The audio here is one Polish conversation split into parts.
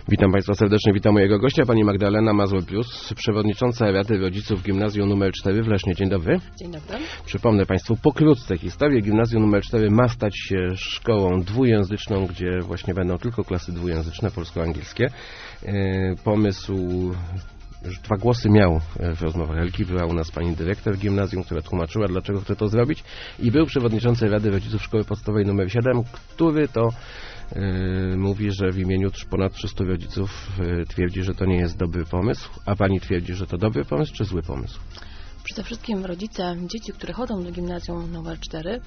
Witam Państwa serdecznie, witam mojego gościa, pani Magdalena Mazur-Pius, przewodnicząca Rady Rodziców Gimnazjum nr 4 w Lesznie. Dzień dobry. Dzień dobry. Przypomnę Państwu pokrótce historię. Gimnazjum nr 4 ma stać się szkołą dwujęzyczną, gdzie właśnie będą tylko klasy dwujęzyczne, polsko-angielskie. Pomysł... Już 2 głosy miał w rozmowach Elki. Była u nas pani dyrektor gimnazjum, która tłumaczyła, dlaczego chce to zrobić. I był przewodniczący Rady Rodziców Szkoły Podstawowej nr 7, który to mówi, że w imieniu ponad 300 rodziców twierdzi, że to nie jest dobry pomysł. A pani twierdzi, że to dobry pomysł czy zły pomysł? Przede wszystkim rodzice dzieci, które chodzą do gimnazjum nr 4,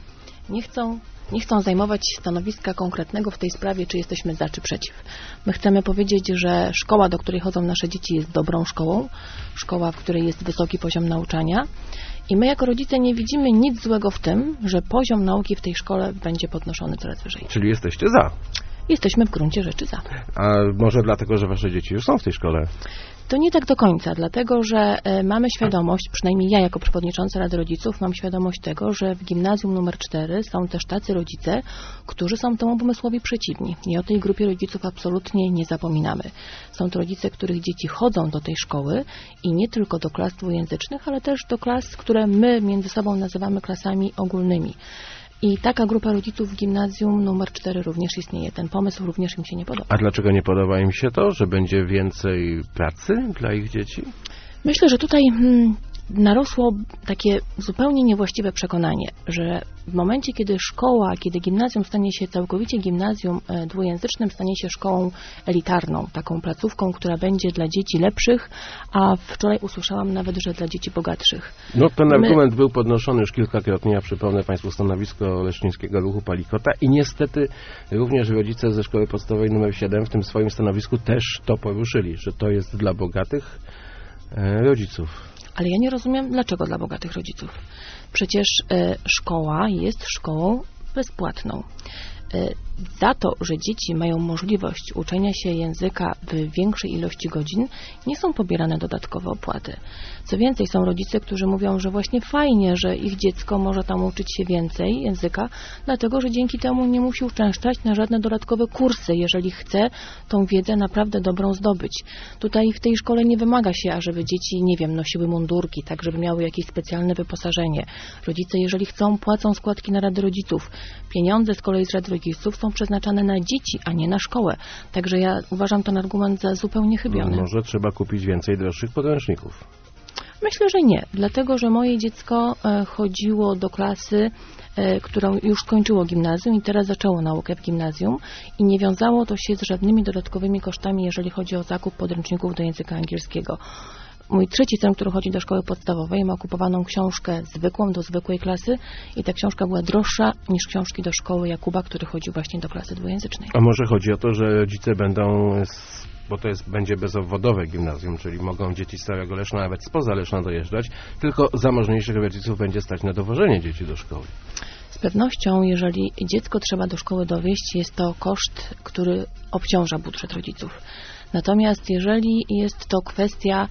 nie chcą zajmować stanowiska konkretnego w tej sprawie, czy jesteśmy za, czy przeciw. My chcemy powiedzieć, że szkoła, do której chodzą nasze dzieci, jest dobrą szkołą, szkoła, w której jest wysoki poziom nauczania i my jako rodzice nie widzimy nic złego w tym, że poziom nauki w tej szkole będzie podnoszony coraz wyżej. Czyli jesteście za? Jesteśmy w gruncie rzeczy za. A może dlatego, że wasze dzieci już są w tej szkole? To nie tak do końca, dlatego że mamy świadomość, przynajmniej ja jako przewodnicząca Rady Rodziców mam świadomość tego, że w gimnazjum nr 4 są też tacy rodzice, którzy są temu pomysłowi przeciwni. I o tej grupie rodziców absolutnie nie zapominamy. Są to rodzice, których dzieci chodzą do tej szkoły i nie tylko do klas dwujęzycznych, ale też do klas, które my między sobą nazywamy klasami ogólnymi. I taka grupa rodziców w gimnazjum nr 4 również istnieje. Ten pomysł również im się nie podoba. A dlaczego nie podoba im się to, że będzie więcej pracy dla ich dzieci? Myślę, że tutaj narosło takie zupełnie niewłaściwe przekonanie, że w momencie, kiedy gimnazjum stanie się całkowicie gimnazjum dwujęzycznym, stanie się szkołą elitarną, taką placówką, która będzie dla dzieci lepszych, a wczoraj usłyszałam nawet, że dla dzieci bogatszych. No ten argument był podnoszony już kilkakrotnie. Ja przypomnę Państwu stanowisko Leszczyńskiego Ruchu Palikota i niestety również rodzice ze szkoły podstawowej nr 7 w tym swoim stanowisku też to poruszyli, że to jest dla bogatych rodziców. Ale ja nie rozumiem, dlaczego dla bogatych rodziców. Przecież szkoła jest szkołą bezpłatną. Za to, że dzieci mają możliwość uczenia się języka w większej ilości godzin, nie są pobierane dodatkowe opłaty. Co więcej, są rodzice, którzy mówią, że właśnie fajnie, że ich dziecko może tam uczyć się więcej języka, dlatego, że dzięki temu nie musi uczęszczać na żadne dodatkowe kursy, jeżeli chce tą wiedzę naprawdę dobrą zdobyć. Tutaj w tej szkole nie wymaga się, ażeby dzieci, nie wiem, nosiły mundurki, tak żeby miały jakieś specjalne wyposażenie. Rodzice, jeżeli chcą, płacą składki na Rady Rodziców. Pieniądze z kolei z Rady Rodziców są przeznaczane na dzieci, a nie na szkołę. Także ja uważam ten argument za zupełnie chybiony. No, może trzeba kupić więcej droższych podręczników. Myślę, że nie, dlatego, że moje dziecko chodziło do klasy, którą już skończyło gimnazjum i teraz zaczęło naukę w gimnazjum i nie wiązało to się z żadnymi dodatkowymi kosztami, jeżeli chodzi o zakup podręczników do języka angielskiego. Mój trzeci syn, który chodzi do szkoły podstawowej, ma kupowaną książkę zwykłą do zwykłej klasy i ta książka była droższa niż książki do szkoły Jakuba, który chodził właśnie do klasy dwujęzycznej. A może chodzi o to, że rodzice będą, bo to będzie bezobwodowe gimnazjum, czyli mogą dzieci z całego Leszna, nawet spoza Leszna dojeżdżać, tylko zamożniejszych rodziców będzie stać na dowożenie dzieci do szkoły. Z pewnością, jeżeli dziecko trzeba do szkoły dowieźć, jest to koszt, który obciąża budżet rodziców. Natomiast jeżeli jest to kwestia,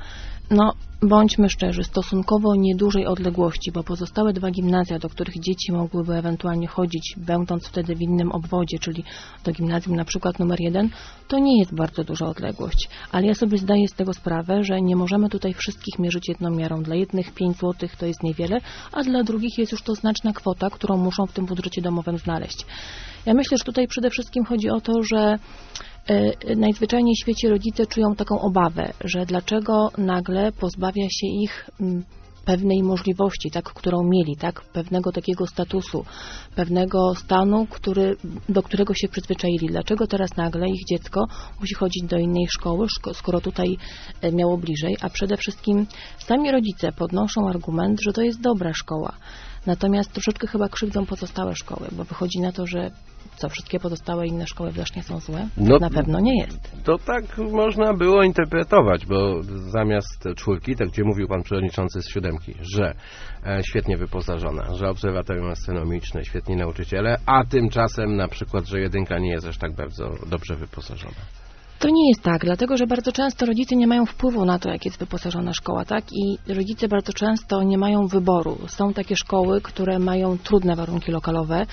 bądźmy szczerzy, stosunkowo niedużej odległości, bo pozostałe 2 gimnazja, do których dzieci mogłyby ewentualnie chodzić, będąc wtedy w innym obwodzie, czyli do gimnazjum na przykład numer 1, to nie jest bardzo duża odległość. Ale ja sobie zdaję z tego sprawę, że nie możemy tutaj wszystkich mierzyć jedną miarą. Dla jednych 5 zł to jest niewiele, a dla drugich jest już to znaczna kwota, którą muszą w tym budżecie domowym znaleźć. Ja myślę, że tutaj przede wszystkim chodzi o to, że najzwyczajniej w świecie rodzice czują taką obawę, że dlaczego nagle pozbawia się ich pewnej możliwości, którą mieli, pewnego takiego statusu, pewnego stanu, do którego się przyzwyczaili. Dlaczego teraz nagle ich dziecko musi chodzić do innej szkoły, skoro tutaj miało bliżej, a przede wszystkim sami rodzice podnoszą argument, że to jest dobra szkoła. Natomiast troszeczkę chyba krzywdzą pozostałe szkoły, bo wychodzi na to, że wszystkie pozostałe inne szkoły w Lesznie są złe? Na pewno nie jest. To tak można było interpretować, bo zamiast 4, tak gdzie mówił pan przewodniczący z 7, że świetnie wyposażona, że obserwatorium astronomiczne, świetni nauczyciele, a tymczasem na przykład, że 1 nie jest aż tak bardzo dobrze wyposażona. To nie jest tak, dlatego że bardzo często rodzice nie mają wpływu na to, jak jest wyposażona szkoła, i rodzice bardzo często nie mają wyboru. Są takie szkoły, które mają trudne warunki lokalowe,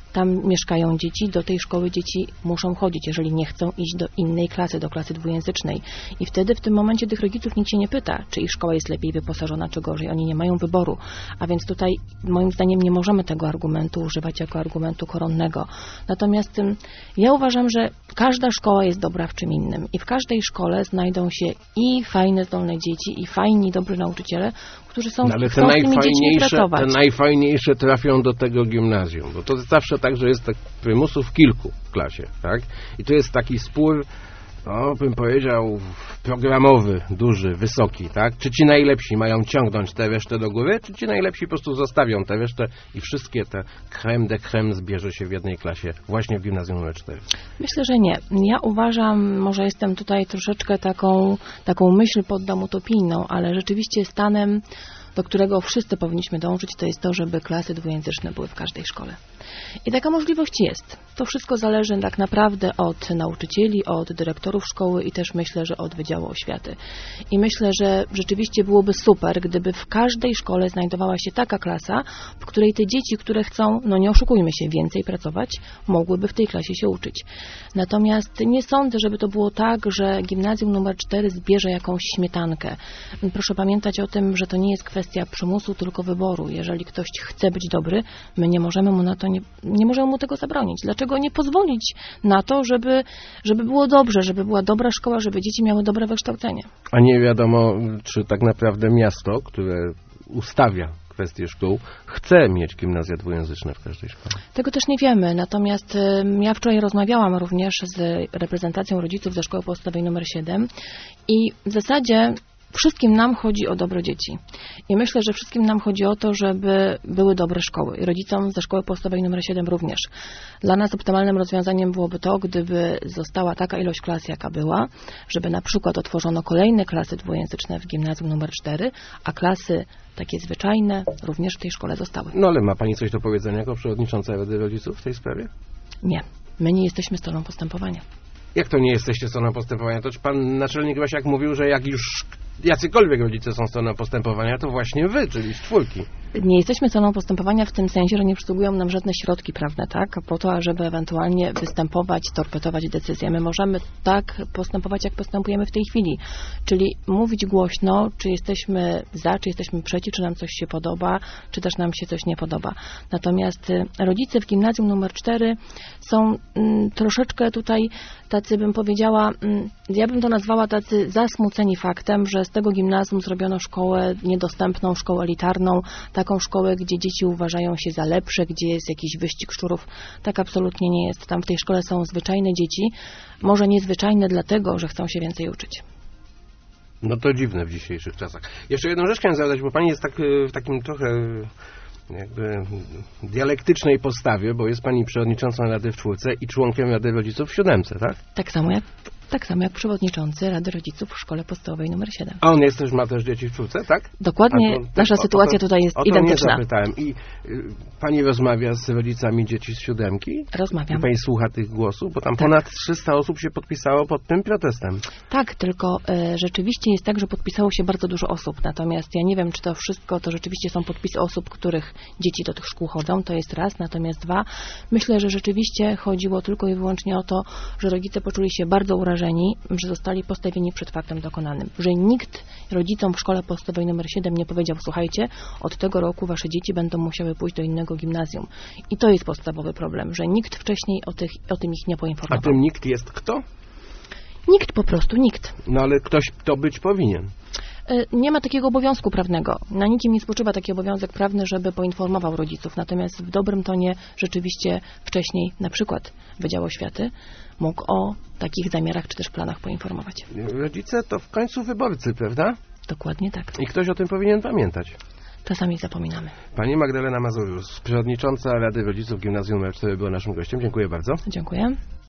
tam mieszkają dzieci, do tej szkoły dzieci muszą chodzić, jeżeli nie chcą iść do innej klasy, do klasy dwujęzycznej. I wtedy w tym momencie tych rodziców nikt się nie pyta, czy ich szkoła jest lepiej wyposażona, czy gorzej. Oni nie mają wyboru. A więc tutaj moim zdaniem nie możemy tego argumentu używać jako argumentu koronnego. Natomiast ja uważam, że każda szkoła jest dobra w czym innym i w każdej szkole znajdą się i fajne, zdolne dzieci, i fajni, dobrzy nauczyciele, którzy chcą z tymi dziećmi pracować. Te najfajniejsze trafią do tego gimnazjum, bo to zawsze tak, że jest tak prymusów kilku w klasie, tak? I to jest taki spór, no, bym powiedział, programowy, duży, wysoki, tak? Czy ci najlepsi mają ciągnąć tę resztę do góry, czy ci najlepsi po prostu zostawią tę resztę i wszystkie te crème de crème zbierze się w jednej klasie właśnie w gimnazjum nr 4? Myślę, że nie. Ja uważam, może jestem tutaj troszeczkę taką myśl poddam utopijną, ale rzeczywiście stanem, do którego wszyscy powinniśmy dążyć, to jest to, żeby klasy dwujęzyczne były w każdej szkole. I taka możliwość jest. To wszystko zależy tak naprawdę od nauczycieli, od dyrektorów szkoły i też myślę, że od Wydziału Oświaty. I myślę, że rzeczywiście byłoby super, gdyby w każdej szkole znajdowała się taka klasa, w której te dzieci, które chcą, no nie oszukujmy się, więcej pracować, mogłyby w tej klasie się uczyć. Natomiast nie sądzę, żeby to było tak, że gimnazjum nr 4 zbierze jakąś śmietankę. Proszę pamiętać o tym, że to nie jest kwestia przymusu, tylko wyboru. Jeżeli ktoś chce być dobry, my nie możemy mu na to nie możemy mu tego zabronić. Dlaczego nie pozwolić na to, żeby było dobrze, żeby była dobra szkoła, żeby dzieci miały dobre wykształcenie? A nie wiadomo, czy tak naprawdę miasto, które ustawia kwestię szkół, chce mieć gimnazja dwujęzyczne w każdej szkole. Tego też nie wiemy, natomiast ja wczoraj rozmawiałam również z reprezentacją rodziców ze szkoły podstawowej nr 7 i w zasadzie wszystkim nam chodzi o dobro dzieci. I myślę, że wszystkim nam chodzi o to, żeby były dobre szkoły. I rodzicom ze szkoły podstawowej nr 7 również. Dla nas optymalnym rozwiązaniem byłoby to, gdyby została taka ilość klas, jaka była, żeby na przykład otworzono kolejne klasy dwujęzyczne w gimnazjum nr 4, a klasy takie zwyczajne również w tej szkole zostały. No ale ma Pani coś do powiedzenia jako przewodnicząca Rady Rodziców w tej sprawie? Nie. My nie jesteśmy stroną postępowania. Jak to nie jesteście stroną postępowania? To czy pan naczelnik Wasiak mówił, że jak już jacykolwiek rodzice są stroną postępowania, to właśnie wy, czyli z czwórki. Nie jesteśmy stroną postępowania w tym sensie, że nie przysługują nam żadne środki prawne, tak? Po to, żeby ewentualnie występować, torpetować decyzje. My możemy tak postępować, jak postępujemy w tej chwili. Czyli mówić głośno, czy jesteśmy za, czy jesteśmy przeciw, czy nam coś się podoba, czy też nam się coś nie podoba. Natomiast rodzice w gimnazjum nr 4 są troszeczkę tutaj tacy, bym powiedziała, ja bym to nazwała tacy zasmuceni faktem, że z tego gimnazjum zrobiono szkołę niedostępną, szkołę elitarną, taką szkołę, gdzie dzieci uważają się za lepsze, gdzie jest jakiś wyścig szczurów. Tak absolutnie nie jest. Tam w tej szkole są zwyczajne dzieci, może niezwyczajne dlatego, że chcą się więcej uczyć. No to dziwne w dzisiejszych czasach. Jeszcze jedną rzecz chciałem zadać, bo pani jest tak, w takim trochę jakby dialektycznej postawie, bo jest pani przewodniczącą Rady w czwórce i członkiem Rady Rodziców w siódemce, tak? Tak samo jak przewodniczący Rady Rodziców w szkole podstawowej nr 7. A on ma też dzieci w czwórce, tak? Dokładnie, nasza sytuacja tutaj jest identyczna. Nie zapytałem. I pani rozmawia z rodzicami dzieci z siódemki? Rozmawiam. I pani słucha tych głosów? Bo tam ponad 300 osób się podpisało pod tym protestem. Tak, tylko rzeczywiście jest tak, że podpisało się bardzo dużo osób. Natomiast ja nie wiem, czy to wszystko to rzeczywiście są podpisy osób, których dzieci do tych szkół chodzą. To jest raz. Natomiast dwa, myślę, że rzeczywiście chodziło tylko i wyłącznie o to, że rodzice poczuli się bardzo urażeni, że zostali postawieni przed faktem dokonanym. Że nikt rodzicom w szkole podstawowej nr 7 nie powiedział: słuchajcie, od tego roku wasze dzieci będą musiały pójść do innego gimnazjum. I to jest podstawowy problem, że nikt wcześniej o tym ich nie poinformował. A tym nikt jest kto? Nikt, po prostu nikt. No ale ktoś to być powinien. Nie ma takiego obowiązku prawnego. Na nikim nie spoczywa taki obowiązek prawny, żeby poinformował rodziców. Natomiast w dobrym tonie rzeczywiście wcześniej na przykład Wydział Oświaty mógł o takich zamiarach czy też planach poinformować. Rodzice to w końcu wyborcy, prawda? Dokładnie tak. I ktoś o tym powinien pamiętać. Czasami zapominamy. Pani Magdalena Mazurus, przewodnicząca Rady Rodziców Gimnazjum nr 4 była naszym gościem. Dziękuję bardzo. Dziękuję.